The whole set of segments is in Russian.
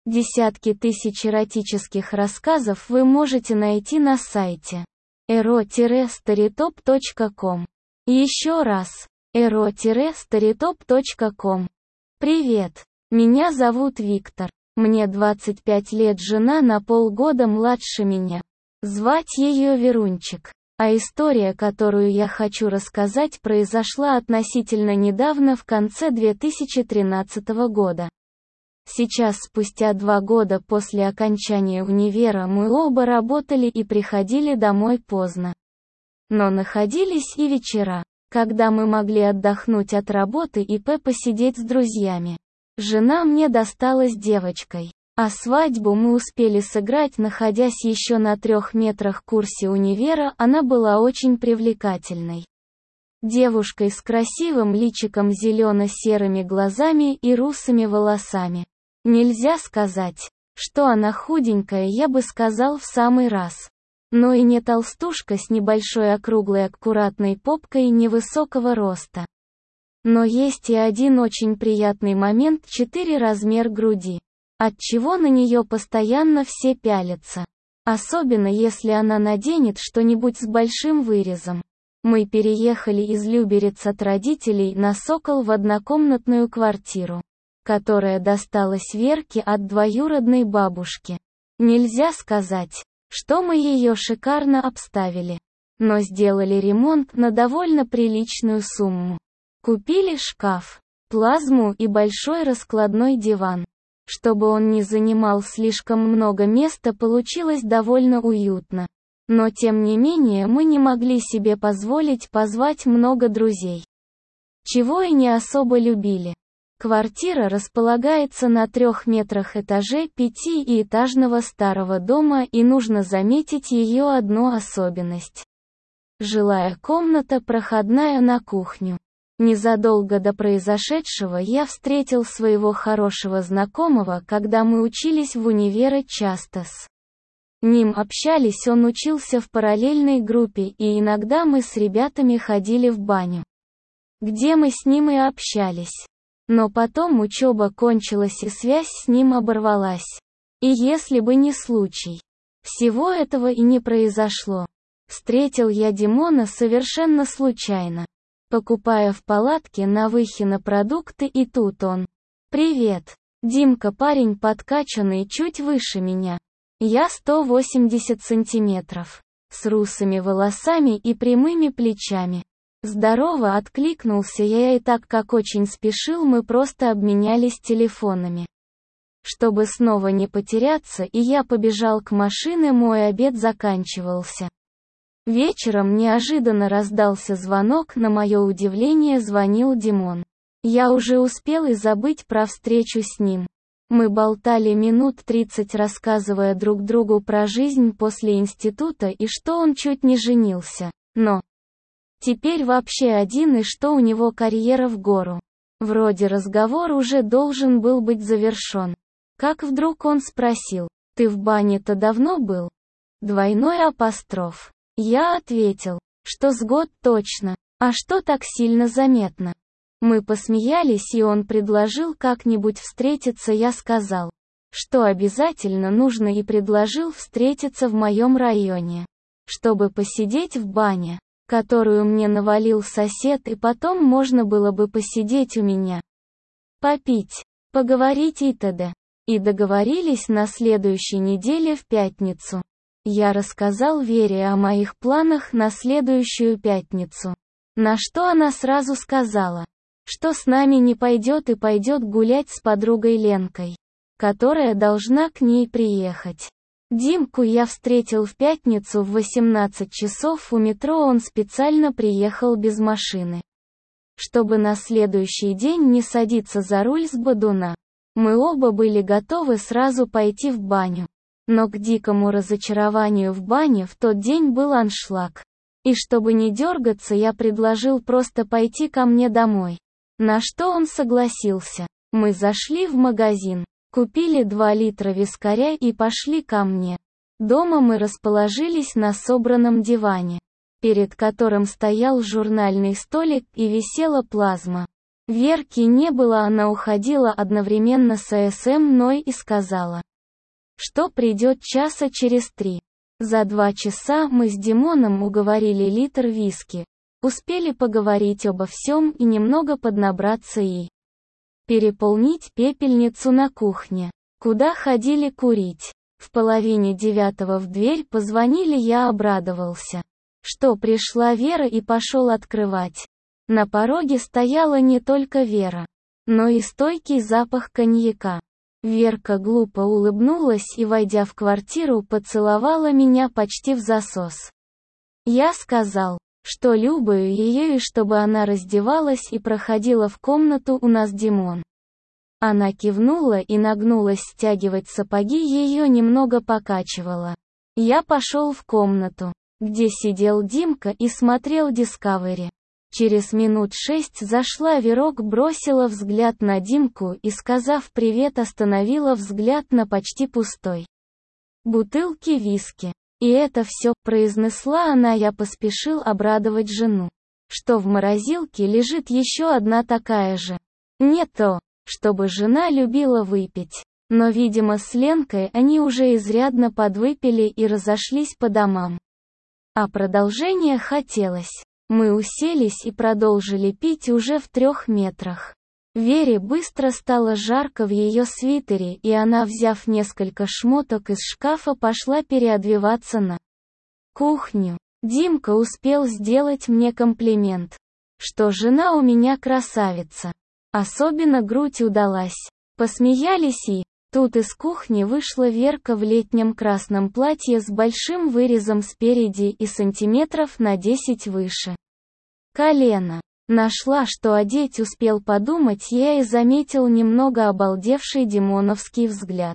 Десятки тысяч эротических рассказов вы можете найти на сайте ero-storytop.com. Еще раз, ero-storytop.com. Привет, меня зовут Виктор. Мне 25 лет, жена на полгода младше меня. Звать ее Верунчик. А история, которую я хочу рассказать, произошла относительно недавно, в конце 2013 года. Сейчас, спустя 2 года после окончания универа, мы оба работали и приходили домой поздно. Но находились и вечера, когда мы могли отдохнуть от работы и посидеть с друзьями. Жена мне досталась девочкой, а свадьбу мы успели сыграть, находясь еще на 3 метрах курсе универа. Она была очень привлекательной девушкой с красивым личиком, зелено-серыми глазами и русыми волосами. Нельзя сказать, что она худенькая, я бы сказал в самый раз. Но и не толстушка с небольшой округлой аккуратной попкой невысокого роста. Но есть и один очень приятный момент: 4 размер груди. Отчего на нее постоянно все пялятся. Особенно если она наденет что-нибудь с большим вырезом. Мы переехали из Люберец от родителей на Сокол в однокомнатную квартиру, которая досталась Верке от двоюродной бабушки. Нельзя сказать, что мы ее шикарно обставили, но сделали ремонт на довольно приличную сумму. Купили шкаф, плазму и большой раскладной диван. Чтобы он не занимал слишком много места, получилось довольно уютно. Но тем не менее мы не могли себе позволить позвать много друзей, чего и не особо любили. Квартира располагается на 3 метрах этаже 5-этажного старого дома, и нужно заметить ее одну особенность. Жилая комната проходная на кухню. Незадолго до произошедшего я встретил своего хорошего знакомого, когда мы учились в универе, часто с ним общались, он учился в параллельной группе, и иногда мы с ребятами ходили в баню, где мы с ним и общались. Но потом учеба кончилась и связь с ним оборвалась. И если бы не случай, всего этого и не произошло. Встретил я Димона совершенно случайно, покупая в палатке на Выхино продукты, и тут он. «Привет, Димка». Парень подкачанный, чуть выше меня. Я 180 сантиметров, с русыми волосами и прямыми плечами. «Здорово», откликнулся я, и так как очень спешил, мы просто обменялись телефонами, чтобы снова не потеряться, и я побежал к машине, мой обед заканчивался. Вечером неожиданно раздался звонок, на мое удивление звонил Димон. Я уже успел и забыть про встречу с ним. Мы болтали минут 30, рассказывая друг другу про жизнь после института и что он чуть не женился, но теперь вообще один, и что у него карьера в гору. Вроде разговор уже должен был быть завершен. Как вдруг он спросил: «Ты в бане-то давно был?» Двойной апостроф. Я ответил, что с год точно. А что так сильно заметно? Мы посмеялись, и он предложил как-нибудь встретиться. Я сказал, что обязательно нужно, и предложил встретиться в моем районе, чтобы посидеть в бане, которую мне навалил сосед, и потом можно было бы посидеть у меня, попить, поговорить и т.д. И договорились на следующей неделе в пятницу. Я рассказал Вере о моих планах на следующую пятницу, на что она сразу сказала, что с нами не пойдет и пойдет гулять с подругой Ленкой, которая должна к ней приехать. Димку я встретил в пятницу в 18 часов у метро, он специально приехал без машины, чтобы на следующий день не садиться за руль с бодуна. Мы оба были готовы сразу пойти в баню. Но к дикому разочарованию в бане в тот день был аншлаг. И чтобы не дергаться, я предложил просто пойти ко мне домой. На что он согласился. Мы зашли в магазин, купили 2 литра вискаря и пошли ко мне. Дома мы расположились на собранном диване, перед которым стоял журнальный столик и висела плазма. Верки не было, она уходила одновременно с мной и сказала, что придет часа через 3. За 2 часа мы с Димоном уговорили литр виски, успели поговорить обо всем и немного поднабраться и переполнить пепельницу на кухне, куда ходили курить. В 8:30 в дверь позвонили, я обрадовался, что пришла Вера, и пошел открывать. На пороге стояла не только Вера, но и стойкий запах коньяка. Верка глупо улыбнулась и, войдя в квартиру, поцеловала меня почти в засос. Я сказал, что люблю ее и чтобы она раздевалась и проходила в комнату, у нас Димон. Она кивнула и нагнулась стягивать сапоги, ее немного покачивало. Я пошел в комнату, где сидел Димка и смотрел Discovery. Через минут 6 зашла Верок, бросила взгляд на Димку и, сказав привет, остановила взгляд на почти пустой бутылке виски. «И это все», — произнесла она. Я поспешил обрадовать жену, что в морозилке лежит еще одна такая же. Не то, чтобы жена любила выпить, но, видимо, с Ленкой они уже изрядно подвыпили и разошлись по домам. А продолжение хотелось. Мы уселись и продолжили пить уже в 3 метрах. Вере быстро стало жарко в ее свитере, и она, взяв несколько шмоток из шкафа, пошла переодеваться на кухню. Димка успел сделать мне комплимент, что жена у меня красавица. Особенно грудь удалась. Посмеялись, и тут из кухни вышла Верка в летнем красном платье с большим вырезом спереди и сантиметров на 10 выше колена. Нашла, что одеть, успел подумать я, и заметил немного обалдевший димоновский взгляд.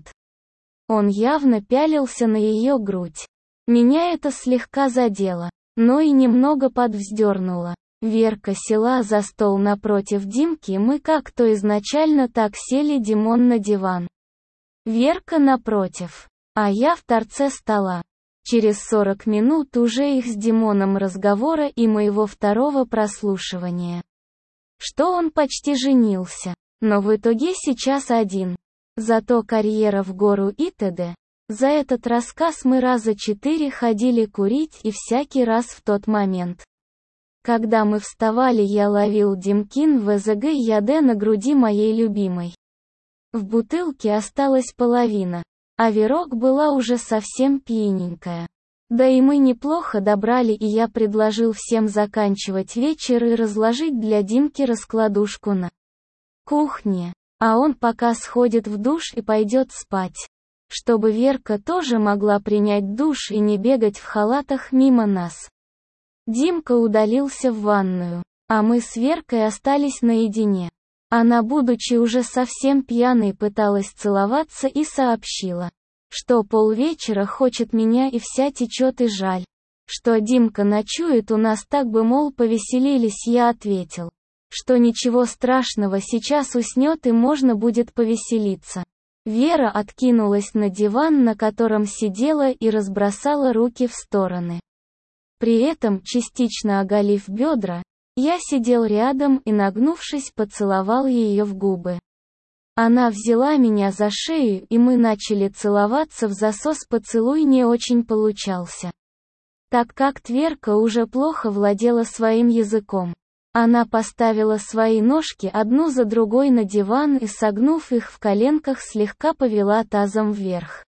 Он явно пялился на ее грудь. Меня это слегка задело, но и немного подвздернуло. Верка села за стол напротив Димки, мы как-то изначально так сели, Димон на диван, Верка напротив, а я в торце стола. Через 40 минут уже их с Димоном разговора и моего второго прослушивания, что он почти женился, но в итоге сейчас один. Зато карьера в гору и т.д. За этот рассказ мы раза 4 ходили курить, и всякий раз в тот момент, когда мы вставали, я ловил Димкин ВЗГ ЯД на груди моей любимой. В бутылке осталась половина, а Верок была уже совсем пьяненькая. Да и мы неплохо добрали, и я предложил всем заканчивать вечер и разложить для Димки раскладушку на кухне, а он пока сходит в душ и пойдет спать, чтобы Верка тоже могла принять душ и не бегать в халатах мимо нас. Димка удалился в ванную, а мы с Веркой остались наедине. Она, будучи уже совсем пьяной, пыталась целоваться и сообщила, что полвечера хочет меня и вся течет, и жаль, что Димка ночует у нас, так бы, мол, повеселились. Я ответил, что ничего страшного, сейчас уснет и можно будет повеселиться. Вера откинулась на диван, на котором сидела, и разбросала руки в стороны. При этом, частично оголив бедра, я сидел рядом и, нагнувшись, поцеловал ее в губы. Она взяла меня за шею, и мы начали целоваться в засос. Поцелуй не очень получался, так как Тверка уже плохо владела своим языком. Она поставила свои ножки одну за другой на диван и, согнув их в коленках, слегка повела тазом вверх.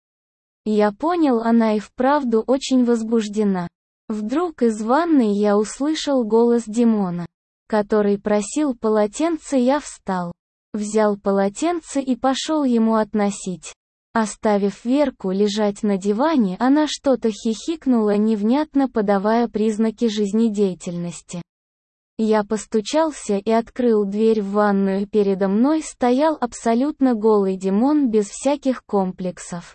Я понял, она и вправду очень возбуждена. Вдруг из ванной я услышал голос Димона, который просил полотенце. Я встал, взял полотенце и пошел ему относить. Оставив Верку лежать на диване, она что-то хихикнула, невнятно подавая признаки жизнедеятельности. Я постучался и открыл дверь в ванную. Передо мной стоял абсолютно голый Димон без всяких комплексов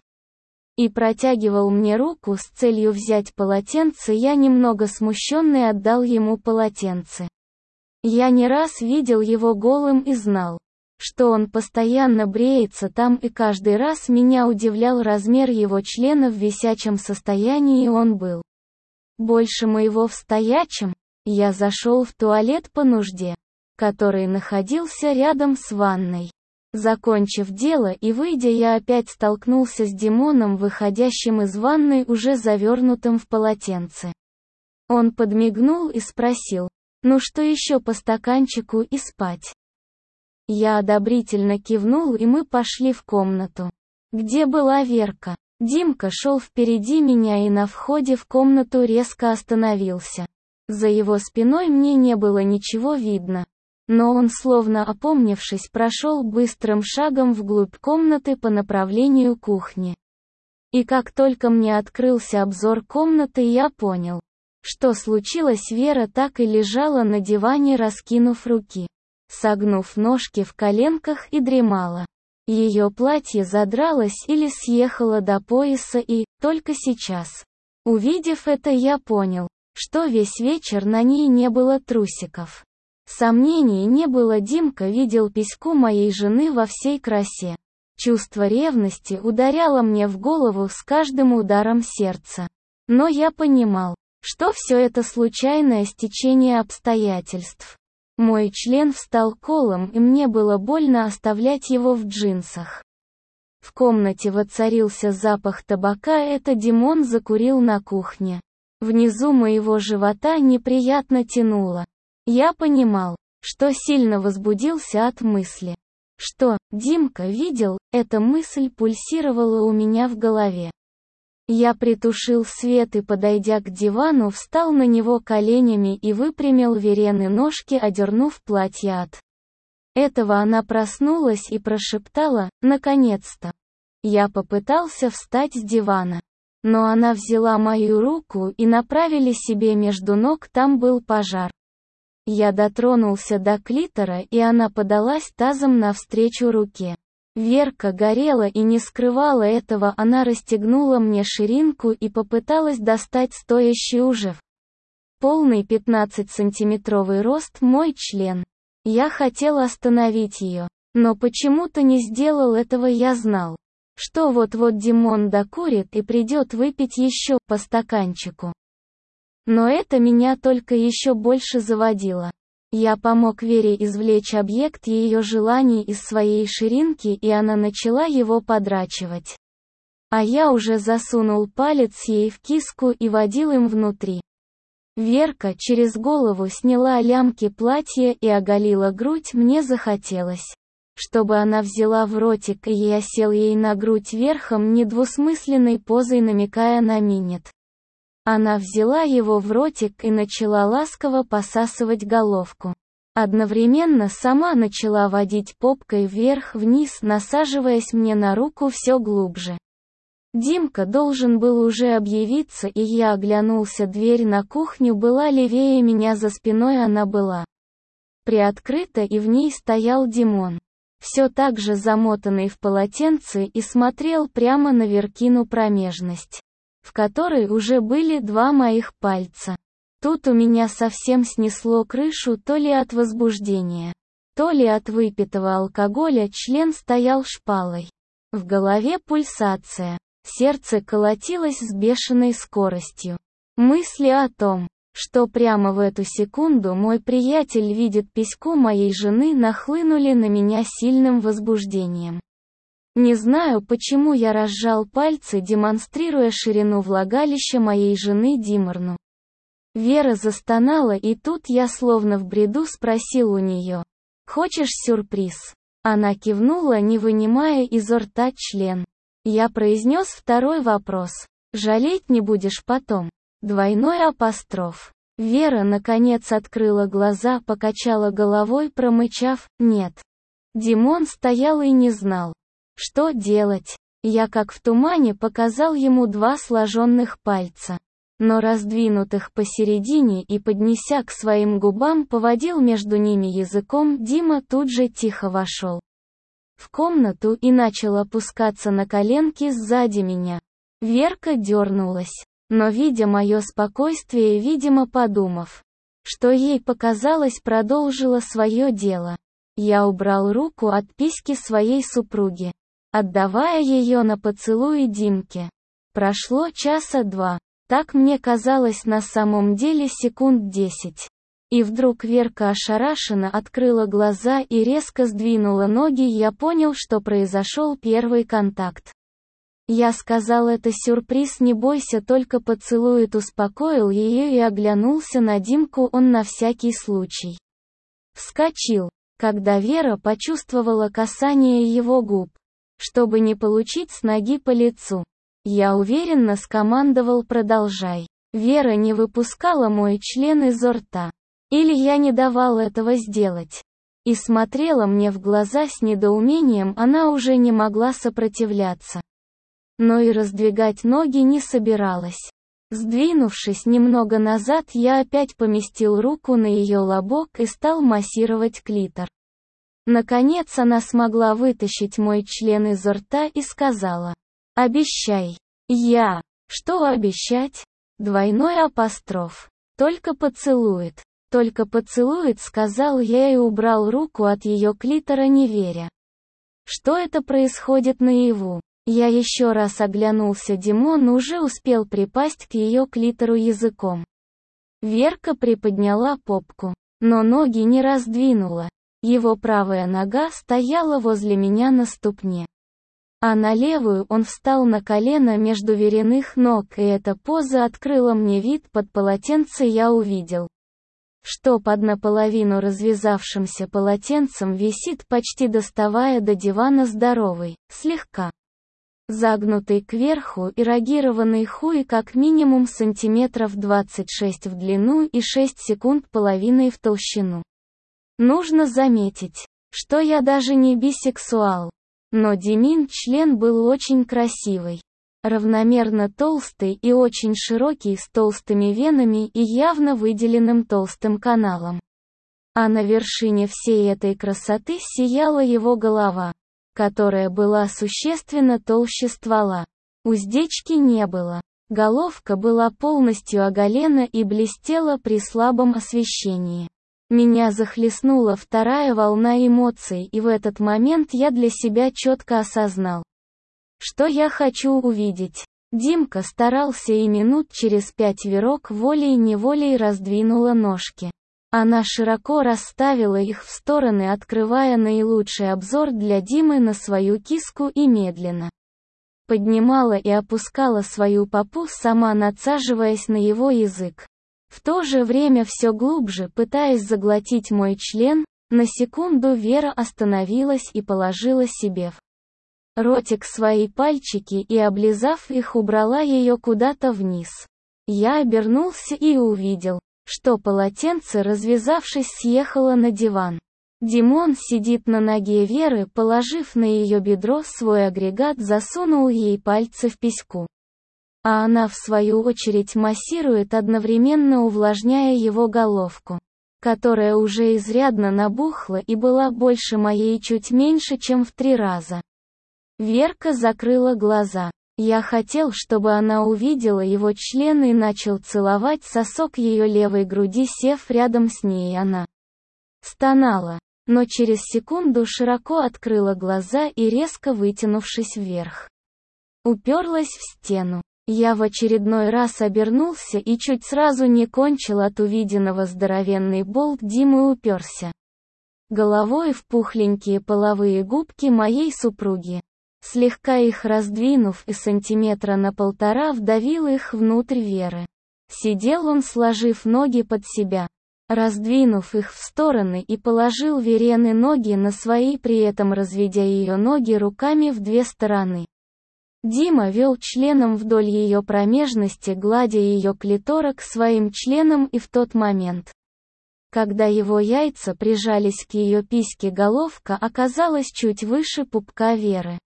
и протягивал мне руку с целью взять полотенце. Я, немного смущенный, отдал ему полотенце. Я не раз видел его голым и знал, что он постоянно бреется там, и каждый раз меня удивлял размер его члена в висячем состоянии. Он был больше моего в стоячем. Я зашел в туалет по нужде. который находился рядом с ванной. Закончив дело и выйдя, я опять столкнулся с Димоном, выходящим из ванной уже завернутым в полотенце. Он подмигнул и спросил: «Ну что еще по стаканчику и спать?» Я одобрительно кивнул, и мы пошли в комнату. Где была Верка? Димка шел впереди меня и на входе в комнату резко остановился. За его спиной мне не было ничего видно. Но он, словно опомнившись, прошел быстрым шагом вглубь комнаты по направлению к кухне. И как только мне открылся обзор комнаты, я понял, что случилось. Вера так и лежала на диване, раскинув руки, согнув ножки в коленках, и дремала. Ее платье задралось или съехало до пояса, и, только сейчас, увидев это, я понял, что весь вечер на ней не было трусиков. Сомнений не было, Димка видел письку моей жены во всей красе. Чувство ревности ударяло мне в голову с каждым ударом сердца. Но я понимал, что все это случайное стечение обстоятельств. Мой член встал колом, и мне было больно оставлять его в джинсах. В комнате воцарился запах табака, это Димон закурил на кухне. Внизу моего живота неприятно тянуло. Я понимал, что сильно возбудился от мысли, что Димка видел, эта мысль пульсировала у меня в голове. Я притушил свет и, подойдя к дивану, встал на него коленями и выпрямил Верены ножки, одернув платье от этого. Она проснулась и прошептала: «Наконец-то!» Я попытался встать с дивана, но она взяла мою руку и направили себе между ног, там был пожар. Я дотронулся до клитора, и она подалась тазом навстречу руке. Верка горела и не скрывала этого, она расстегнула мне ширинку и попыталась достать стоящий уже в полный 15-сантиметровый рост мой член. Я хотел остановить ее, но почему-то не сделал этого. Я знал, что вот-вот Димон докурит и придет выпить еще по стаканчику. Но это меня только еще больше заводило. Я помог Вере извлечь объект ее желаний из своей ширинки, и она начала его подрачивать. А я уже засунул палец ей в киску и водил им внутри. Верка через голову сняла лямки платья и оголила грудь. Мне захотелось, чтобы она взяла в ротик, и я сел ей на грудь верхом, недвусмысленной позой намекая на минет. Она взяла его в ротик и начала ласково посасывать головку. Одновременно сама начала водить попкой вверх-вниз, насаживаясь мне на руку все глубже. Димка должен был уже объявиться, и я оглянулся. Дверь на кухню была левее меня, за спиной она была приоткрыта, и в ней стоял Димон, все так же замотанный в полотенце, и смотрел прямо на Веркину промежность, в которой уже были два моих пальца. Тут у меня совсем снесло крышу, то ли от возбуждения, то ли от выпитого алкоголя. Член стоял шпалой. В голове пульсация. Сердце колотилось с бешеной скоростью. Мысли о том, что прямо в эту секунду мой приятель видит письку моей жены, нахлынули на меня сильным возбуждением. Не знаю, почему я разжал пальцы, демонстрируя ширину влагалища моей жены Диморну. Вера застонала, и тут я словно в бреду спросил у нее: «Хочешь сюрприз?» Она кивнула, не вынимая изо рта член. Я произнес второй вопрос: «Жалеть не будешь потом?» Двойной апостроф. Вера наконец открыла глаза, покачала головой, промычав: «Нет». Димон стоял и не знал, что делать. Я как в тумане показал ему два сложенных пальца, но раздвинутых посередине, и, поднеся к своим губам, поводил между ними языком. Дима тут же тихо вошел в комнату и начал опускаться на коленки сзади меня. Верка дернулась, но, видя мое спокойствие, видимо подумав, что ей показалось, продолжила свое дело. Я убрал руку от письки своей супруги, отдавая ее на поцелуи Димке. Прошло часа два. Так мне казалось, на самом деле секунд 10. И вдруг Верка ошарашенно открыла глаза и резко сдвинула ноги, я понял, что произошел первый контакт. Я сказал: это сюрприз, не бойся, только поцелует, успокоил ее и оглянулся на Димку, он на всякий случай вскочил, когда Вера почувствовала касание его губ. Чтобы не получить с ноги по лицу, я уверенно скомандовал: продолжай. Вера не выпускала мой член изо рта. Или я не давал этого сделать. И смотрела мне в глаза с недоумением, она уже не могла сопротивляться. Но и раздвигать ноги не собиралась. Сдвинувшись немного назад, я опять поместил руку на ее лобок и стал массировать клитор. Наконец она смогла вытащить мой член изо рта и сказала: «Обещай». Я: «Что обещать?» Двойной апостроф. «Только поцелует». «Только поцелует», сказал я и убрал руку от ее клитора, не веря, что это происходит наяву. Я еще раз оглянулся, Димон уже успел припасть к ее клитору языком. Верка приподняла попку, но ноги не раздвинула. Его правая нога стояла возле меня на ступне, а на левую он встал на колено между Вериных ног, и эта поза открыла мне вид под полотенце. Я увидел, что под наполовину развязавшимся полотенцем висит, почти доставая до дивана, здоровый, слегка загнутый кверху эрогированный хуй, как минимум сантиметров 26 в длину и 6 секунд половиной в толщину. Нужно заметить, что я даже не бисексуал. Но Димин член был очень красивый, равномерно толстый и очень широкий, с толстыми венами и явно выделенным толстым каналом. А на вершине всей этой красоты сияла его голова, которая была существенно толще ствола. Уздечки не было. Головка была полностью оголена и блестела при слабом освещении. Меня захлестнула вторая волна эмоций, и в этот момент я для себя четко осознал, что я хочу увидеть. Димка старался, и минут через 5 Верок волей-неволей раздвинула ножки. Она широко расставила их в стороны, открывая наилучший обзор для Димы на свою киску, и медленно поднимала и опускала свою попу, сама надсаживаясь на его язык. В то же время все глубже пытаясь заглотить мой член. На секунду Вера остановилась и положила себе в ротик свои пальчики и, облизав их, убрала ее куда-то вниз. Я обернулся и увидел, что полотенце, развязавшись, съехало на диван. Димон сидит на ноге Веры, положив на ее бедро свой агрегат, засунул ей пальцы в письку. А она в свою очередь массирует, одновременно увлажняя его головку, которая уже изрядно набухла и была больше моей чуть меньше, чем в 3 раза. Верка закрыла глаза. Я хотел, чтобы она увидела его член и начал целовать сосок ее левой груди, сев рядом с ней. Она стонала, но через секунду широко открыла глаза и, резко вытянувшись вверх, уперлась в стену. Я в очередной раз обернулся и чуть сразу не кончил от увиденного. Здоровенный болт Димы уперся головой в пухленькие половые губки моей супруги. Слегка их раздвинув и сантиметра на 1,5 вдавил их внутрь Веры. Сидел он, сложив ноги под себя, раздвинув их в стороны, и положил Верены ноги на свои, при этом разведя ее ноги руками в 2 стороны. Дима вел членом вдоль ее промежности, гладя ее клиторок своим членом, и в тот момент, когда его яйца прижались к ее письке, головка оказалась чуть выше пупка Веры.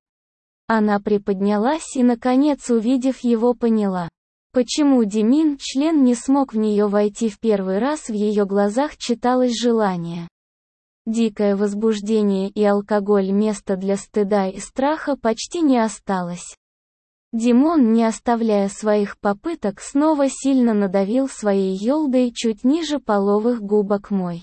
Она приподнялась и, наконец, увидев его, поняла, почему Димин член не смог в нее войти в первый раз. В ее глазах читалось желание, дикое возбуждение и алкоголь. Места для стыда и страха почти не осталось. Димон, не оставляя своих попыток, снова сильно надавил своей ёлдой чуть ниже половых губок мой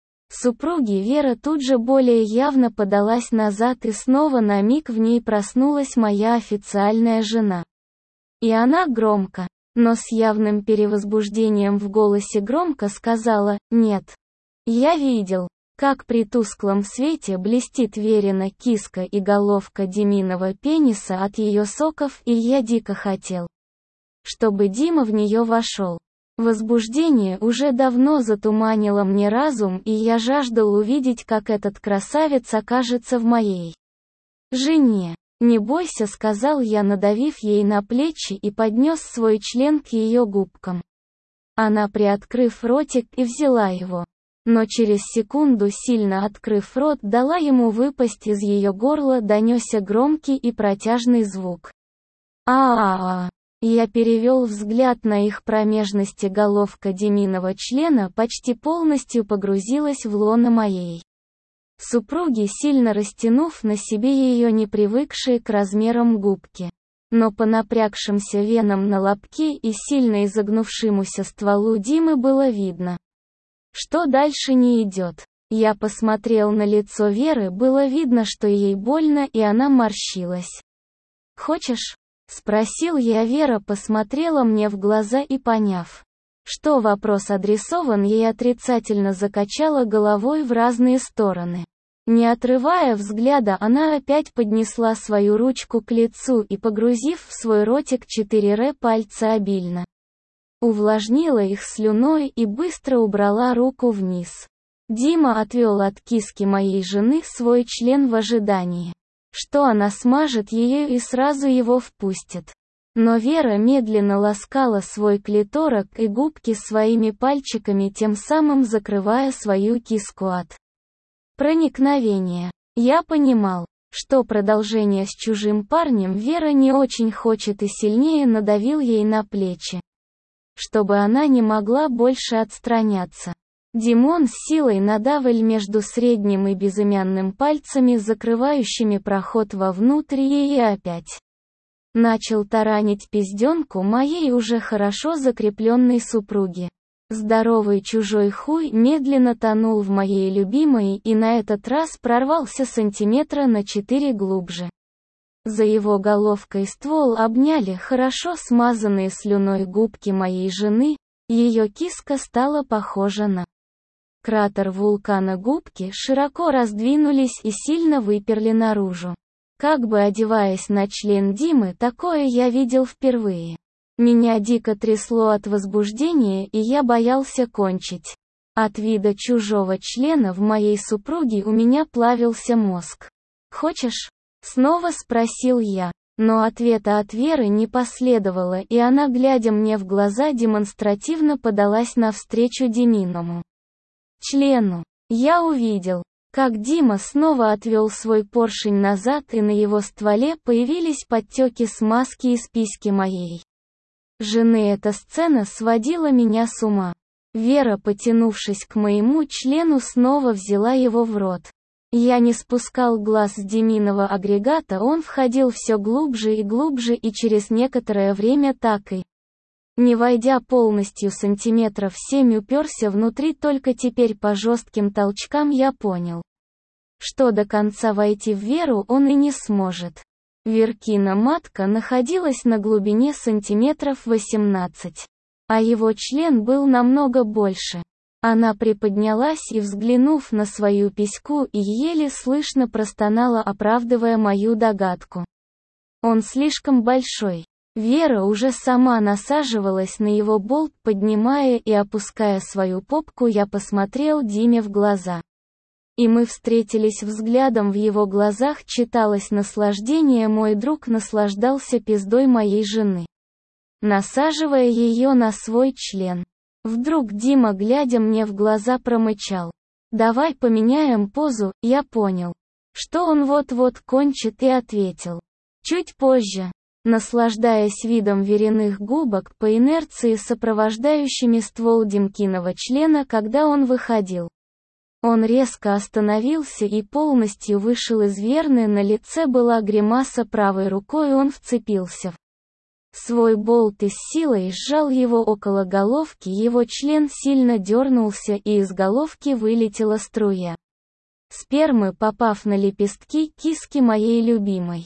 супруги. Вера тут же более явно подалась назад, и снова на миг в ней проснулась моя официальная жена. И она громко но с явным перевозбуждением в голосе громко сказала: «Нет. Я видел, как при тусклом свете блестит Верина киска и головка Диминого пениса от ее соков, и я дико хотел, чтобы Дима в нее вошел. Возбуждение уже давно затуманило мне разум, и я жаждал увидеть, как этот красавец окажется в моей жене. «Не бойся», — сказал я, надавив ей на плечи и поднес свой член к ее губкам. Она, приоткрыв ротик, и взяла его. Но через секунду, сильно открыв рот, дала ему выпасть, из ее горла донесся громкий и протяжный звук. А-а-а! Я перевел взгляд на их промежности, головка Диминого члена почти полностью погрузилась в лоно моей супруги, сильно растянув на себе ее непривыкшие к размерам губки. Но по напрягшимся венам на лобке и сильно изогнувшемуся стволу Димы было видно, что дальше не идет. Я посмотрел на лицо Веры, было видно, что ей больно, и она морщилась. «Хочешь?» — спросил я. Вера посмотрела мне в глаза и, поняв, что вопрос адресован ей, отрицательно закачала головой в разные стороны. Не отрывая взгляда, она опять поднесла свою ручку к лицу и, погрузив в свой ротик 4 пальца, обильно увлажнила их слюной и быстро убрала руку вниз. Дима отвел от киски моей жены свой член в ожидании, что она смажет ее и сразу его впустит. Но Вера медленно ласкала свой клиторок и губки своими пальчиками, тем самым закрывая свою киску от проникновения. Я понимал, что продолжение с чужим парнем Вера не очень хочет, и сильнее надавил ей на плечи, чтобы она не могла больше отстраняться. Димон с силой надавил между средним и безымянным пальцами, закрывающими проход вовнутрь, и опять начал таранить пизденку моей уже хорошо закрепленной супруги. Здоровый чужой хуй медленно тонул в моей любимой и на этот раз прорвался сантиметра на 4 глубже. За его головкой ствол обняли хорошо смазанные слюной губки моей жены, ее киска стала похожа на кратер вулкана, губки широко раздвинулись и сильно выперли наружу. Как бы одеваясь на член Димы, такое я видел впервые. Меня дико трясло от возбуждения, и я боялся кончить. От вида чужого члена в моей супруге у меня плавился мозг. «Хочешь?» — снова спросил я. Но ответа от Веры не последовало, и она, глядя мне в глаза, демонстративно подалась навстречу Диминому члену. Я увидел, как Дима снова отвел свой поршень назад, и на его стволе появились подтеки смазки из письки моей жены. Эта сцена сводила меня с ума. Вера, потянувшись к моему члену, снова взяла его в рот. Я не спускал глаз с Диминого агрегата, он входил все глубже и глубже, и через некоторое время, так и не войдя полностью сантиметров 7, уперся внутри. Только теперь по жестким толчкам я понял, что до конца войти в Веру он и не сможет. Веркина матка находилась на глубине сантиметров 18, а его член был намного больше. Она приподнялась и, взглянув на свою письку, и еле слышно простонала, оправдывая мою догадку. Он слишком большой. Вера уже сама насаживалась на его болт, поднимая и опуская свою попку. Я посмотрел Диме в глаза, и мы встретились взглядом. В его глазах читалось наслаждение. Мой друг наслаждался пиздой моей жены, насаживая ее на свой член. Вдруг Дима, глядя мне в глаза, промычал: «Давай поменяем позу». Я понял, что он вот-вот кончит, и ответил: «Чуть позже». Наслаждаясь видом Вериных губок, по инерции сопровождающими ствол Димкиного члена, когда он выходил, он резко остановился и полностью вышел из Верны. На лице была гримаса, правой рукой он вцепился в свой болт и с силой сжал его около головки. Его член сильно дернулся, и из головки вылетела струя спермы, попав на лепестки киски моей любимой.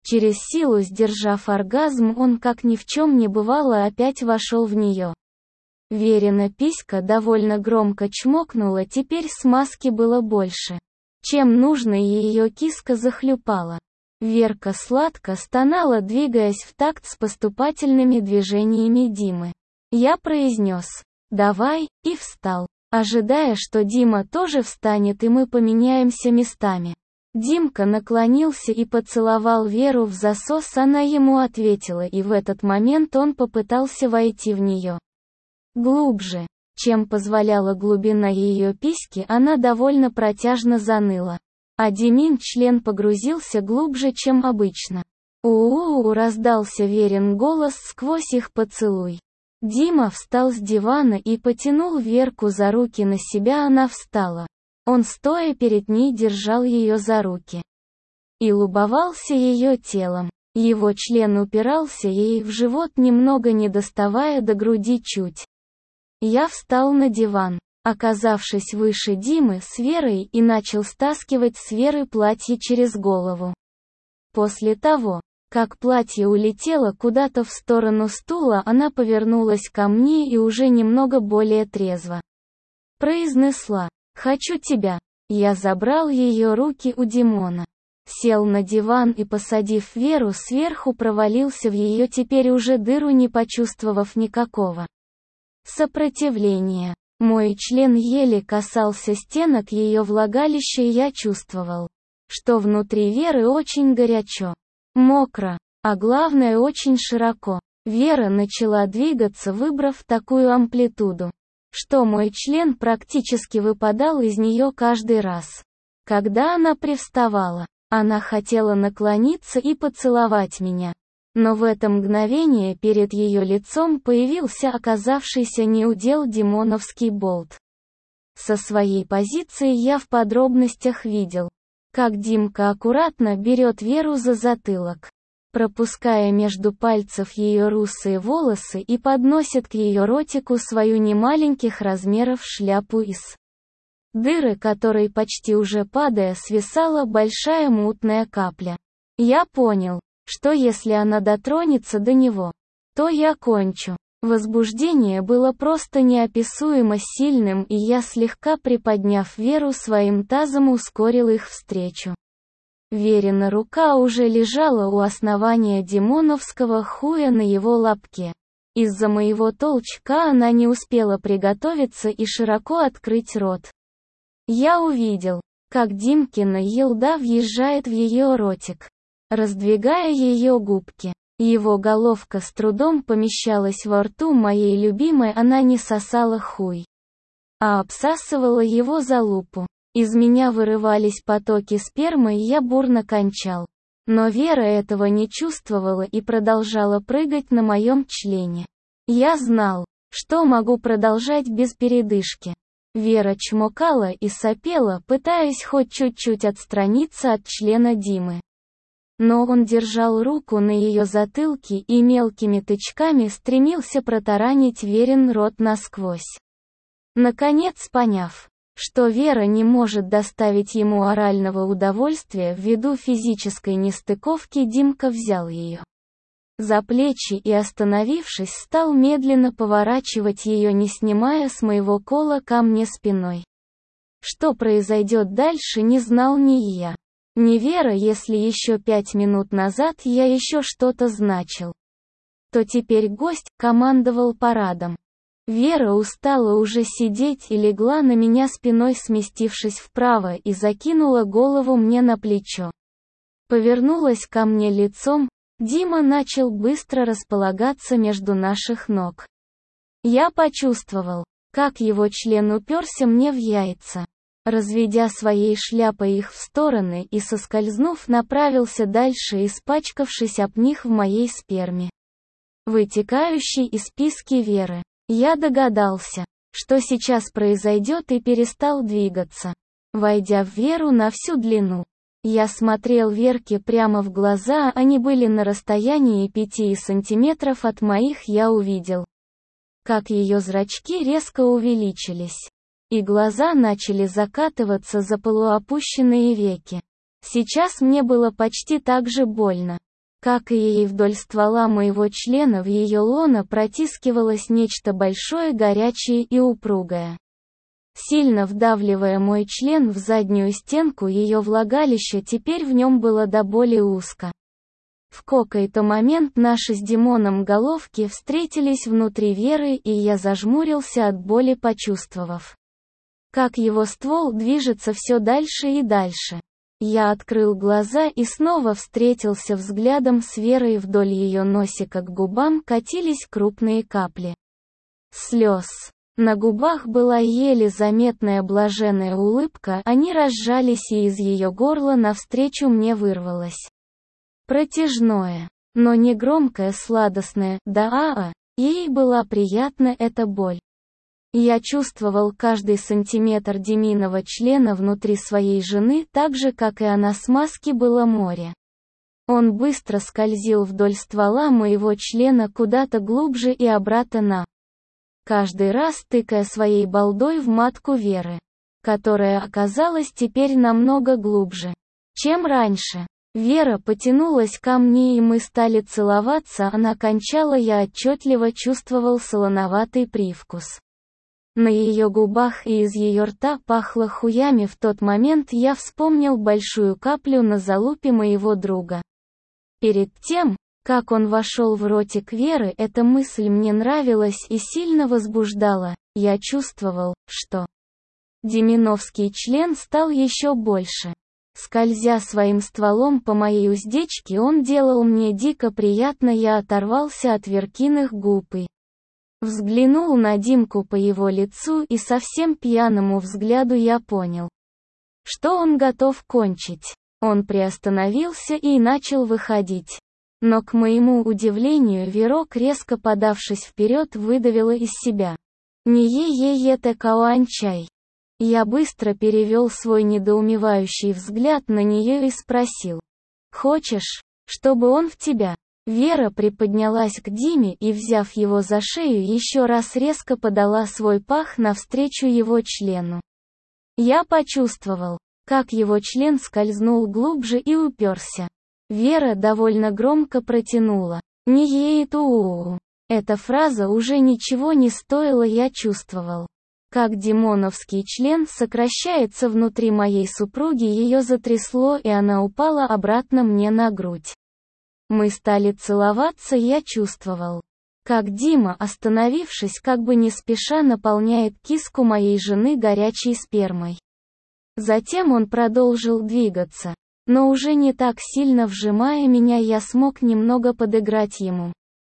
Через силу сдержав оргазм, он, как ни в чем не бывало, опять вошел в нее. Верина писька довольно громко чмокнула, теперь смазки было больше, чем нужно, и ее киска захлюпала. Верка сладко стонала, двигаясь в такт с поступательными движениями Димы. Я произнес «давай» и встал, ожидая, что Дима тоже встанет и мы поменяемся местами. Димка наклонился и поцеловал Веру в засос, она ему ответила, и в этот момент он попытался войти в нее глубже, чем позволяла глубина ее письки, она довольно протяжно заныла. А Димин член погрузился глубже, чем обычно. «У-у-у!» раздался Верин голос сквозь их поцелуй. Дима встал с дивана и потянул Верку за руки на себя, она встала. Он, стоя перед ней, держал ее за руки и любовался ее телом. Его член упирался ей в живот, немного не доставая до груди чуть. Я встал на диван, оказавшись выше Димы с Верой, и начал стаскивать с Веры платье через голову. После того, как платье улетело куда-то в сторону стула, она повернулась ко мне и уже немного более трезво произнесла: «Хочу тебя». Я забрал ее руки у Димона, сел на диван и, посадив Веру сверху, провалился в ее теперь уже дыру, не почувствовав никакого сопротивления. Мой член еле касался стенок ее влагалища, и я чувствовал, что внутри Веры очень горячо, мокро, а главное, очень широко. Вера начала двигаться, выбрав такую амплитуду, что мой член практически выпадал из нее каждый раз, когда она привставала. Она хотела наклониться и поцеловать меня. Но в это мгновение перед ее лицом появился оказавшийся неудел димоновский болт. Со своей позиции я в подробностях видел, как Димка аккуратно берет Веру за затылок, пропуская между пальцев ее русые волосы, и подносит к ее ротику свою немаленьких размеров шляпу из дыры, которой почти уже падая свисала большая мутная капля. Я понял, что если она дотронется до него, то я кончу. Возбуждение было просто неописуемо сильным, и я, слегка приподняв Веру своим тазом, ускорил их встречу. Верина рука уже лежала у основания димоновского хуя на его лобке. Из-за моего толчка она не успела приготовиться и широко открыть рот. Я увидел, как Димкина елда въезжает в ее ротик, раздвигая ее губки. Его головка с трудом помещалась во рту моей любимой, она не сосала хуй, а обсасывала его за лупу. Из меня вырывались потоки спермы, и я бурно кончал. Но Вера этого не чувствовала и продолжала прыгать на моем члене. Я знал, что могу продолжать без передышки. Вера чмокала и сопела, пытаясь хоть чуть-чуть отстраниться от члена Димы. Но он держал руку на ее затылке и мелкими тычками стремился протаранить Верин рот насквозь. Наконец, поняв, что Вера не может доставить ему орального удовольствия ввиду физической нестыковки, Димка взял ее за плечи и, остановившись, стал медленно поворачивать ее, не снимая с моего кола ко мне спиной. Что произойдет дальше, не знал ни я, ни Вера. Если еще 5 минут назад я еще что-то значил, то теперь гость командовал парадом. Вера устала уже сидеть и легла на меня спиной, сместившись вправо, и закинула голову мне на плечо. Повернулась ко мне лицом. Дима начал быстро располагаться между наших ног. Я почувствовал, как его член уперся мне в яйца. Разведя своей шляпой их в стороны и соскользнув, направился дальше, испачкавшись об них в моей сперме, вытекающей из писки Веры. Я догадался, что сейчас произойдет, и перестал двигаться. Войдя в Веру на всю длину, я смотрел Верке прямо в глаза, они были на расстоянии 5 сантиметров от моих. Я увидел, как ее зрачки резко увеличились, и глаза начали закатываться за полуопущенные веки. Сейчас мне было почти так же больно. Как и ей, вдоль ствола моего члена в ее лоно протискивалось нечто большое, горячее и упругое. Сильно вдавливая мой член в заднюю стенку ее влагалища, теперь в нем было до боли узко. В какой-то момент наши с Димоном головки встретились внутри Веры, и я зажмурился от боли, почувствовав, как его ствол движется все дальше и дальше. Я открыл глаза и снова встретился взглядом с Верой. Вдоль ее носика к губам катились крупные капли слез. На губах была еле заметная блаженная улыбка, они разжались, и из ее горла навстречу мне вырвалось протяжное, но не громкое, сладостное «да-а-а». Ей была приятна эта боль. Я чувствовал каждый сантиметр Диминого члена внутри своей жены, так же, как и она. Смазки было море. Он быстро скользил вдоль ствола моего члена куда-то глубже и обратно, каждый раз тыкая своей балдой в матку Веры, которая оказалась теперь намного глубже, чем раньше. Вера потянулась ко мне, и мы стали целоваться. Она кончала, я отчетливо чувствовал солоноватый привкус на ее губах, и из ее рта пахло хуями. В тот момент я вспомнил большую каплю на залупе моего друга. Перед тем, как он вошел в ротик Веры, эта мысль мне нравилась и сильно возбуждала. Я чувствовал, что Диминовский член стал еще больше. Скользя своим стволом по моей уздечке, он делал мне дико приятно. Я оторвался от Веркиных губ и взглянул на Димку. По его лицу и совсем пьяному взгляду я понял, что он готов кончить. Он приостановился и начал выходить. Но, к моему удивлению, Верок, резко подавшись вперед, выдавила из себя: «Не е-е-е-те кауанчай». Я быстро перевел свой недоумевающий взгляд на нее и спросил: «Хочешь, чтобы он в тебя?» Вера приподнялась к Диме и, взяв его за шею, еще раз резко подала свой пах навстречу его члену. Я почувствовал, как его член скользнул глубже и уперся. Вера довольно громко протянула: «Не ей-ту-у-у». Эта фраза уже ничего не стоила. Я чувствовал, как Димоновский член сокращается внутри моей супруги. Ее затрясло, и она упала обратно мне на грудь. Мы стали целоваться. Я чувствовал, как Дима, остановившись, как бы не спеша, наполняет киску моей жены горячей спермой. Затем он продолжил двигаться, но уже не так сильно вжимая меня. Я смог немного подыграть ему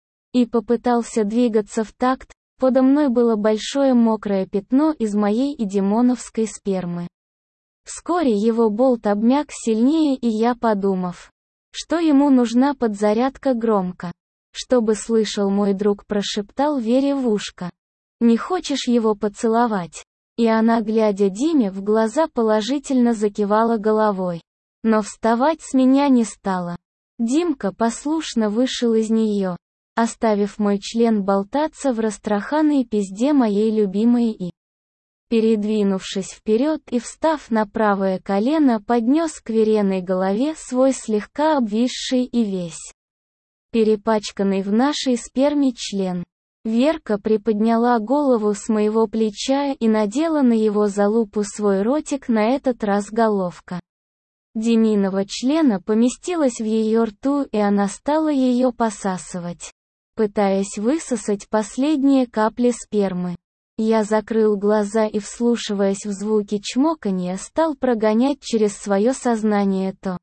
и попытался двигаться в такт. Подо мной было большое мокрое пятно из моей и Димоновской спермы. Вскоре его болт обмяк сильнее, и я, подумав, что ему нужна подзарядка, громко, чтобы слышал мой друг, прошептал Вере в ушко: «Не хочешь его поцеловать?» И она, глядя Диме в глаза, положительно закивала головой. Но вставать с меня не стала. Димка послушно вышел из нее, оставив мой член болтаться в растраханной пизде моей любимой, и, передвинувшись вперед и встав на правое колено, поднес к Вериной голове свой слегка обвисший и весь перепачканный в нашей сперме член. Верка приподняла голову с моего плеча и надела на его залупу свой ротик. На этот раз головка Диминого члена поместилась в ее рту, и она стала ее посасывать, пытаясь высосать последние капли спермы. Я закрыл глаза и, вслушиваясь в звуки чмоканья, стал прогонять через свое сознание то,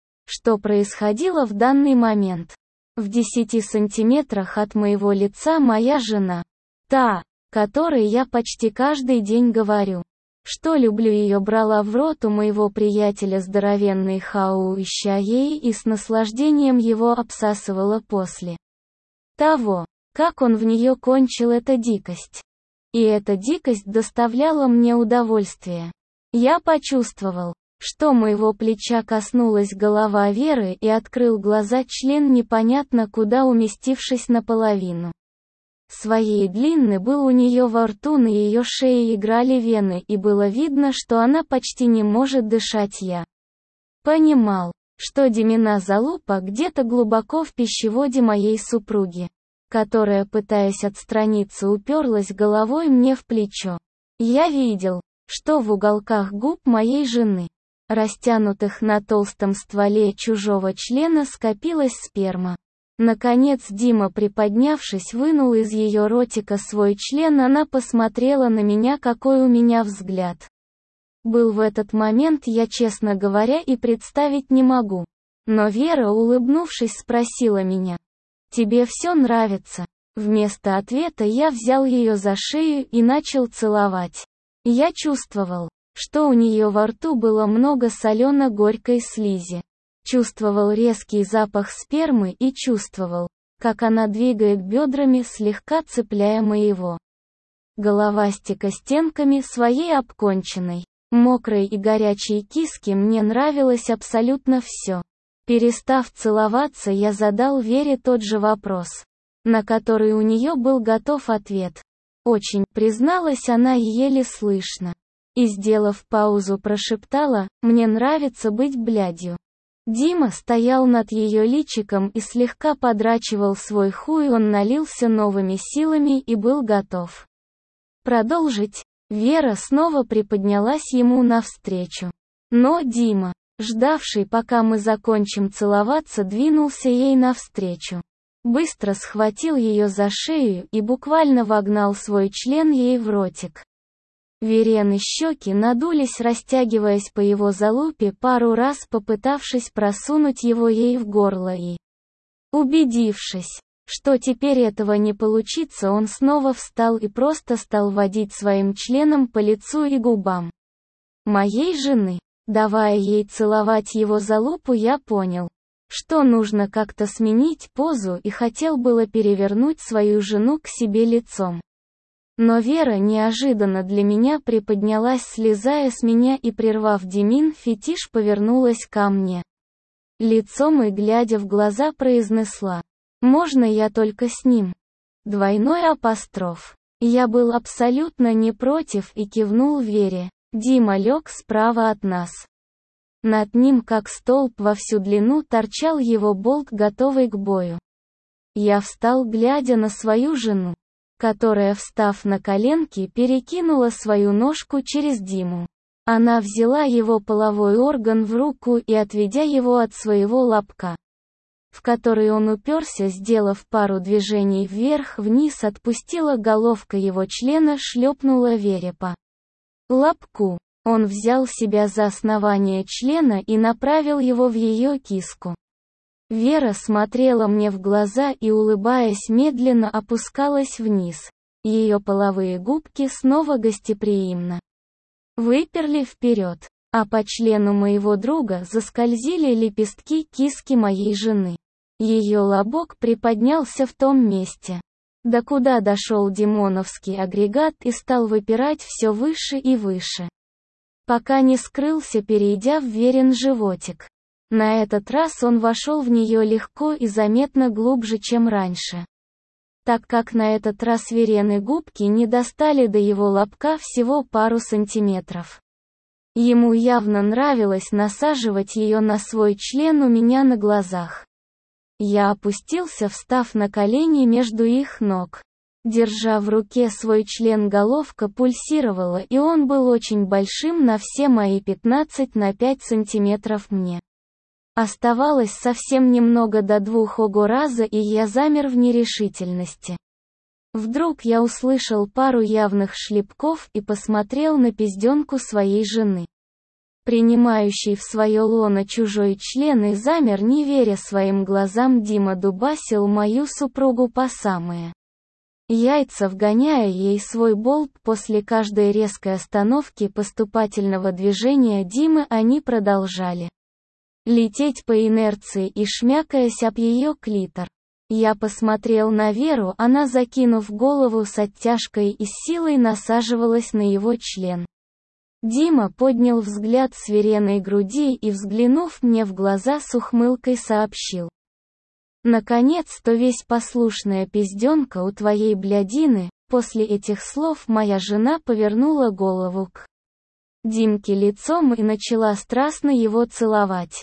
что происходило в данный момент. В 10 сантиметрах от моего лица моя жена, та, которой я почти каждый день говорю, что люблю ее, брала в рот у моего приятеля здоровенный хау, ища ей, и с наслаждением его обсасывала после того, как он в нее кончил. Это дикость. И эта дикость доставляла мне удовольствие. Я почувствовал, что моего плеча коснулась голова Веры, и открыл глаза. Член, непонятно куда уместившись наполовину своей длины, был у нее во рту. На ее шее играли вены, и было видно, что она почти не может дышать. Я понимал, что Димина залупа где-то глубоко в пищеводе моей супруги, которая, пытаясь отстраниться, уперлась головой мне в плечо. Я видел, что в уголках губ моей жены, растянутых на толстом стволе чужого члена, скопилась сперма. Наконец Дима, приподнявшись, вынул из ее ротика свой член. Она посмотрела на меня, какой у меня взгляд был в этот момент, я, честно говоря, и представить не могу. Но Вера, улыбнувшись, спросила меня: «Тебе все нравится?» Вместо ответа я взял ее за шею и начал целовать. Я чувствовал, что у нее во рту было много солено-горькой слизи. Чувствовал резкий запах спермы и чувствовал, как она двигает бедрами, слегка цепляя моего головастика стенками своей обконченной, мокрой и горячей киски. Мне нравилось абсолютно все. Перестав целоваться, я задал Вере тот же вопрос, на который у нее был готов ответ. «Очень», — призналась она еле слышно. И, сделав паузу, прошептала: «Мне нравится быть блядью». Дима стоял над ее личиком и слегка подрачивал свой хуй. Он налился новыми силами и был готов продолжить. Вера снова приподнялась ему навстречу. Но Дима, ждавший, пока мы закончим целоваться, двинулся ей навстречу. Быстро схватил ее за шею и буквально вогнал свой член ей в ротик. Верены щеки надулись, растягиваясь по его залупе, пару раз попытавшись просунуть его ей в горло, и, убедившись, что теперь этого не получится, он снова встал и просто стал водить своим членом по лицу и губам моей жены. Давая ей целовать его залупу, я понял, что нужно как-то сменить позу, и хотел было перевернуть свою жену к себе лицом. Но Вера неожиданно для меня приподнялась, слезая с меня, и, прервав Димин фетиш, повернулась ко мне лицом и, глядя в глаза, произнесла: «Можно я только с ним?» Двойной апостроф. Я был абсолютно не против и кивнул Вере. Дима лег справа от нас. Над ним, как столб во всю длину, торчал его болт, готовый к бою. Я встал, глядя на свою жену, которая, встав на коленки, перекинула свою ножку через Диму. Она взяла его половой орган в руку и, отведя его от своего лобка, в который он уперся, сделав пару движений вверх-вниз, отпустила, головка его члена шлепнула Вере по лобку. Он взял себя за основание члена и направил его в ее киску. Вера смотрела мне в глаза и, улыбаясь, медленно опускалась вниз. Ее половые губки снова гостеприимно выперли вперед, а по члену моего друга заскользили лепестки киски моей жены. Ее лобок приподнялся в том месте, до куда дошел димоновский агрегат, и стал выпирать все выше и выше, пока не скрылся, перейдя в Верин животик. На этот раз он вошел в нее легко и заметно глубже, чем раньше, так как на этот раз Верены губки не достали до его лобка всего пару сантиметров. Ему явно нравилось насаживать ее на свой член у меня на глазах. Я опустился, встав на колени между их ног. Держа в руке свой член, головка пульсировала, и он был очень большим на все мои 15 на 5 сантиметров. Мне оставалось совсем немного до 2 раза, и я замер в нерешительности. Вдруг я услышал пару явных шлепков и посмотрел на пизденку своей жены, принимающий в свое лоно чужой член, и замер, не веря своим глазам. Дима дубасил мою супругу по самые яйца, вгоняя ей свой болт. После каждой резкой остановки поступательного движения Димы они продолжали лететь по инерции и шмякаясь об ее клитор. Я посмотрел на Веру, она, закинув голову, с оттяжкой и с силой насаживалась на его член. Дима поднял взгляд с Вереной груди и, взглянув мне в глаза, с ухмылкой сообщил: «Наконец-то весь послушная пизденка у твоей блядины». После этих слов моя жена повернула голову к Димке лицом и начала страстно его целовать.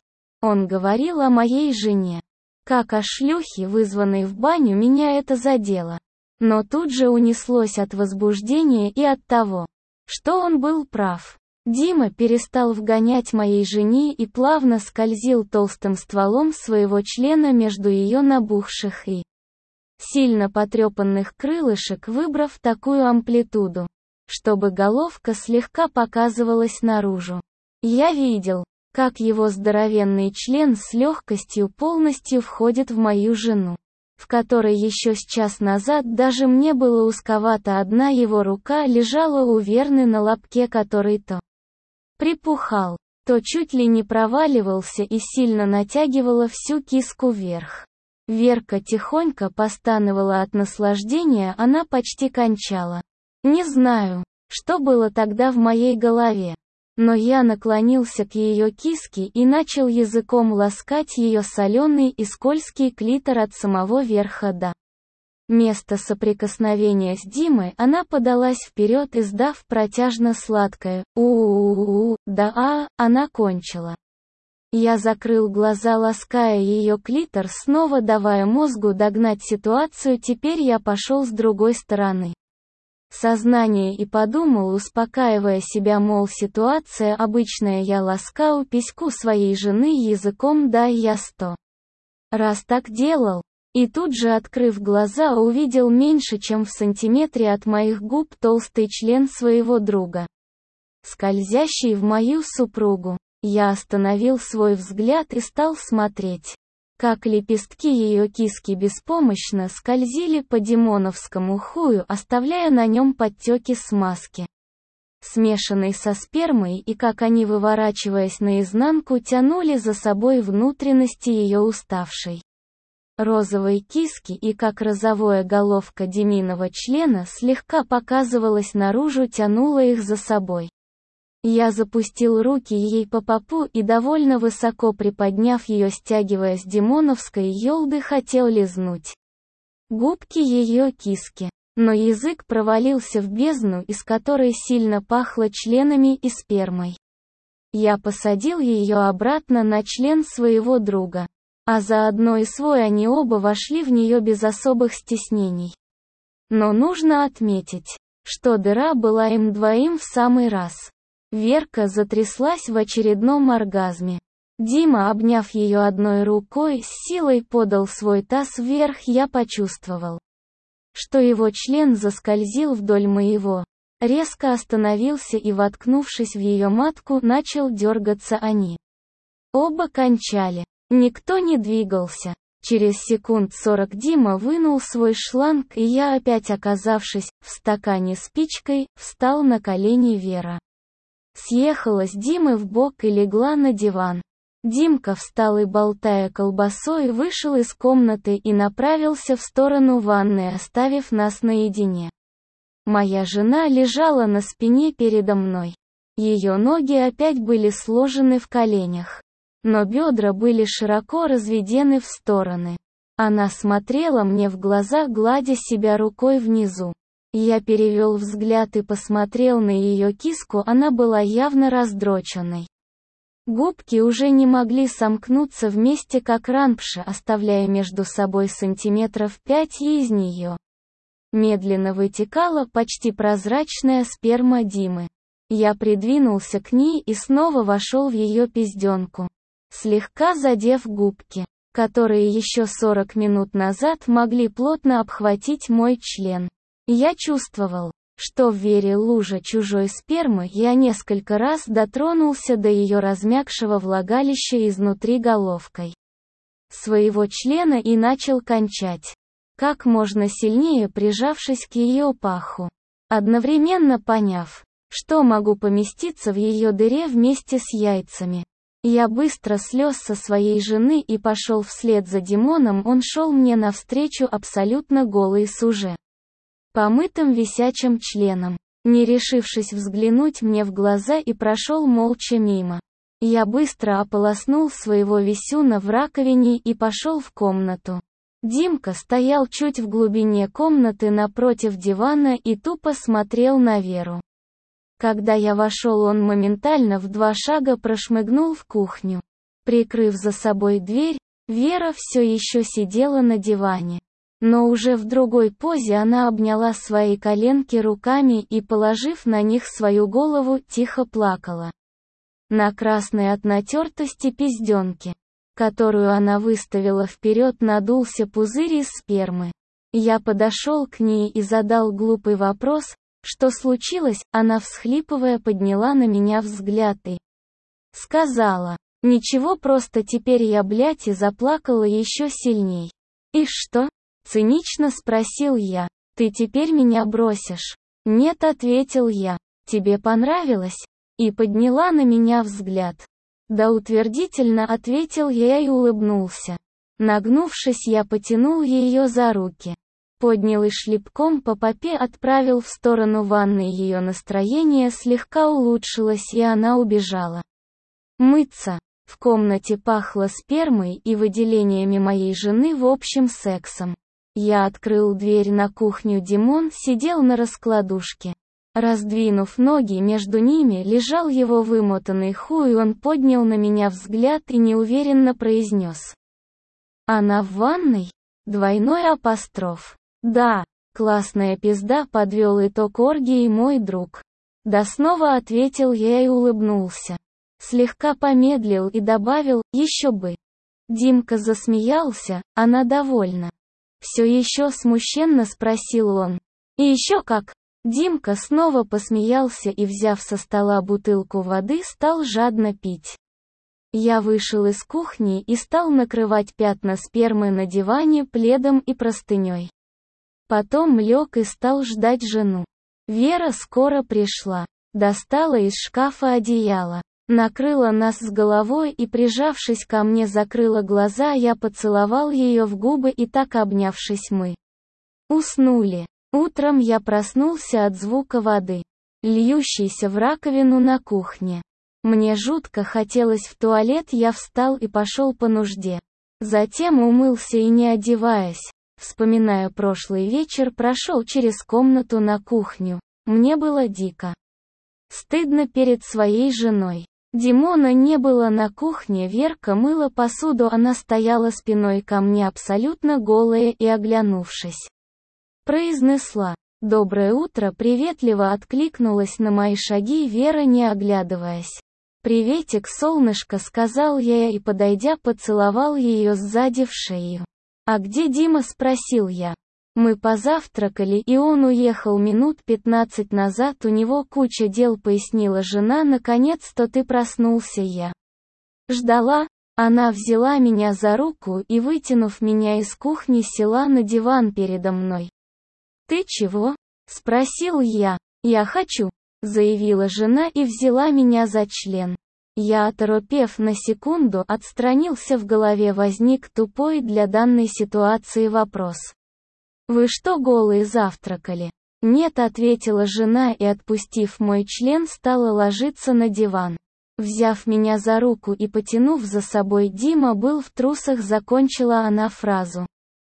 Он говорил о моей жене. Как о шлюхе, вызванной в баню, меня это задело. Но тут же унеслось от возбуждения и от того, что он был прав. Дима перестал вгонять моей жене и плавно скользил толстым стволом своего члена между ее набухших и сильно потрепанных крылышек, выбрав такую амплитуду, чтобы головка слегка показывалась наружу. Я видел, как его здоровенный член с легкостью полностью входит в мою жену, в которой еще с час назад даже мне было узковато. Одна его рука лежала у Верны на лобке, который то припухал, то чуть ли не проваливался и сильно натягивала всю киску вверх. Верка тихонько постановала от наслаждения, она почти кончала. Не знаю, что было тогда в моей голове, но я наклонился к ее киске и начал языком ласкать ее соленый и скользкий клитор от самого верха до места соприкосновения с Димой. Она подалась вперед, издав протяжно сладкое «у-у-у-у», да она кончила. Я закрыл глаза, лаская ее клитор, снова давая мозгу догнать ситуацию. Теперь я пошел с другой стороны сознания и подумал, успокаивая себя, мол, ситуация обычная, я ласкал письку своей жены языком, да, я 100 раз так делал. И тут же, открыв глаза, увидел меньше чем в сантиметре от моих губ толстый член своего друга, скользящий в мою супругу. Я остановил свой взгляд и стал смотреть, как лепестки ее киски беспомощно скользили по димоновскому хую, оставляя на нем подтеки смазки, смешанной со спермой, и как они, выворачиваясь наизнанку, тянули за собой внутренности ее уставшей розовой киски, и как розовая головка Диминого члена слегка показывалась наружу, тянула их за собой. Я запустил руки ей по попу и, довольно высоко приподняв ее, стягивая с димоновской ёлды, хотел лизнуть губки ее киски. Но язык провалился в бездну, из которой сильно пахло членами и спермой. Я посадил ее обратно на член своего друга, а заодно и свой. Они оба вошли в нее без особых стеснений. Но нужно отметить, что дыра была им двоим в самый раз. Верка затряслась в очередном оргазме. Дима, обняв ее одной рукой, с силой подал свой таз вверх. Я почувствовал, что его член заскользил вдоль моего, резко остановился и, воткнувшись в ее матку, начал дергаться. Они оба кончали. Никто не двигался. Через секунд 40 Дима вынул свой шланг, и я, опять оказавшись в стакане спичкой, встал на колени. Вера съехала с Димы в бок и легла на диван. Димка встал и, болтая колбасой, вышел из комнаты и направился в сторону ванной, оставив нас наедине. Моя жена лежала на спине передо мной. Ее ноги опять были сложены в коленях, но бедра были широко разведены в стороны. Она смотрела мне в глаза, гладя себя рукой внизу. Я перевел взгляд и посмотрел на ее киску, она была явно раздроченной. Губки уже не могли сомкнуться вместе, как раньше, оставляя между собой сантиметров 5, и из нее медленно вытекала почти прозрачная сперма Димы. Я придвинулся к ней и снова вошел в ее пизденку, слегка задев губки, которые еще 40 минут назад могли плотно обхватить мой член. Я чувствовал, что в Вере лужа чужой спермы. Я несколько раз дотронулся до ее размягшего влагалища изнутри головкой своего члена и начал кончать, как можно сильнее прижавшись к ее паху, одновременно поняв, что могу поместиться в ее дыре вместе с яйцами. Я быстро слез со своей жены и пошел вслед за Димоном. Он шел мне навстречу абсолютно голый, с уже помытым висячим членом, не решившись взглянуть мне в глаза, и прошел молча мимо. Я быстро ополоснул своего висюна в раковине и пошел в комнату. Димка стоял чуть в глубине комнаты напротив дивана и тупо смотрел на Веру. Когда я вошел, он моментально в 2 шага прошмыгнул в кухню. Прикрыв за собой дверь, Вера все еще сидела на диване. Но уже в другой позе она обняла свои коленки руками и, положив на них свою голову, тихо плакала. На красной от натертости пизденке, которую она выставила вперед, надулся пузырь из спермы. Я подошел к ней и задал глупый вопрос: что случилось? Она, всхлипывая, подняла на меня взгляд и сказала: ничего, просто теперь я, блядь, и заплакала еще сильней. И что? Цинично спросил я. Ты теперь меня бросишь? Нет, ответил я. Тебе понравилось? И подняла на меня взгляд. Да, утвердительно ответил я и улыбнулся. Нагнувшись, я потянул ее за руки. Поднял и шлепком по попе отправил в сторону ванной. Ее настроение слегка улучшилось, и она убежала мыться. В комнате пахло спермой и выделениями моей жены, в общем, сексом. Я открыл дверь на кухню. Димон сидел на раскладушке. Раздвинув ноги, между ними лежал его вымотанный хуй. Он поднял на меня взгляд и неуверенно произнес: «Она в ванной?» Двойной апостроф. «Да, классная пизда», подвел итог оргии мой друг. «Да», снова ответил я и улыбнулся. Слегка помедлил и добавил: «Еще бы». Димка засмеялся: «Она довольна?» Все еще смущенно спросил он. «И еще как». Димка снова посмеялся и, взяв со стола бутылку воды, стал жадно пить. Я вышел из кухни и стал накрывать пятна спермы на диване пледом и простыней. Потом лег и стал ждать жену. Вера скоро пришла. Достала из шкафа одеяло. Накрыла нас с головой и, прижавшись ко мне, закрыла глаза. Я поцеловал ее в губы, и так, обнявшись, мы уснули. Утром я проснулся от звука воды, льющейся в раковину на кухне. Мне жутко хотелось в туалет. Я встал и пошел по нужде. Затем умылся и, не одеваясь, вспоминая прошлый вечер, прошел через комнату на кухню. Мне было дико стыдно перед своей женой. Димона не было на кухне. Верка мыла посуду. Она стояла спиной ко мне, абсолютно голая, и, оглянувшись, произнесла: «Доброе утро», приветливо откликнулась на мои шаги Вера, не оглядываясь. «Приветик, солнышко», сказал я и, подойдя, поцеловал ее сзади в шею. «А где Дима?» спросил я. «Мы позавтракали, и он уехал минут 15 назад, у него куча дел», пояснила жена. «Наконец-то ты проснулся, я ждала». Она взяла меня за руку и, вытянув меня из кухни, села на диван передо мной. «Ты чего?» — спросил я. «Я хочу», — заявила жена и взяла меня за член. Я, оторопев на секунду, отстранился. В голове возник тупой для данной ситуации вопрос: «Вы что, голые завтракали?» «Нет», — ответила жена и, отпустив мой член, стала ложиться на диван. Взяв меня за руку и потянув за собой: «Дима был в трусах», закончила она фразу.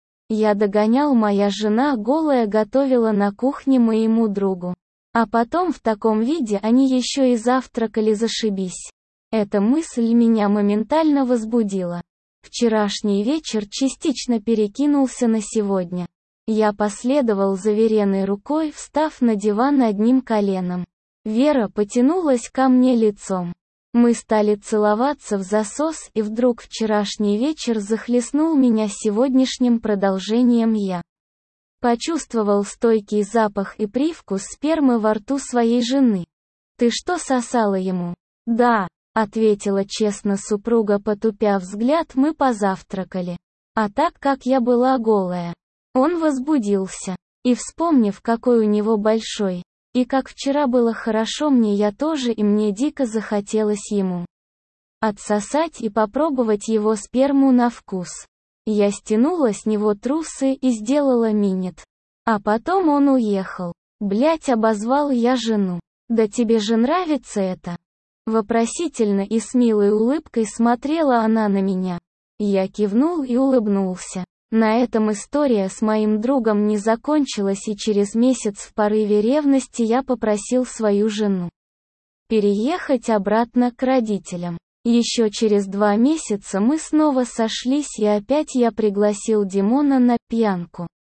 Я догонял. Моя жена голая готовила на кухне моему другу. А потом в таком виде они еще и завтракали. Зашибись. Эта мысль меня моментально возбудила. Вчерашний вечер частично перекинулся на сегодня. Я последовал за Вереной рукой, встав на диван одним коленом. Вера потянулась ко мне лицом. Мы стали целоваться в засос, и вдруг вчерашний вечер захлестнул меня сегодняшним продолжением. Я почувствовал стойкий запах и привкус спермы во рту своей жены. «Ты что, сосала ему?» «Да», — ответила честно супруга, потупя взгляд. «Мы позавтракали. А так как я была голая». Он возбудился. И, вспомнив, какой у него большой, и как вчера было хорошо мне, я тоже, и мне дико захотелось ему отсосать и попробовать его сперму на вкус. Я стянула с него трусы и сделала минет. А потом он уехал. «Блять», обозвал я жену. «Да тебе же нравится это?» Вопросительно и с милой улыбкой смотрела она на меня. Я кивнул и улыбнулся. На этом история с моим другом не закончилась, и через месяц в порыве ревности я попросил свою жену переехать обратно к родителям. Еще через 2 месяца мы снова сошлись и опять я пригласил Димона на пьянку.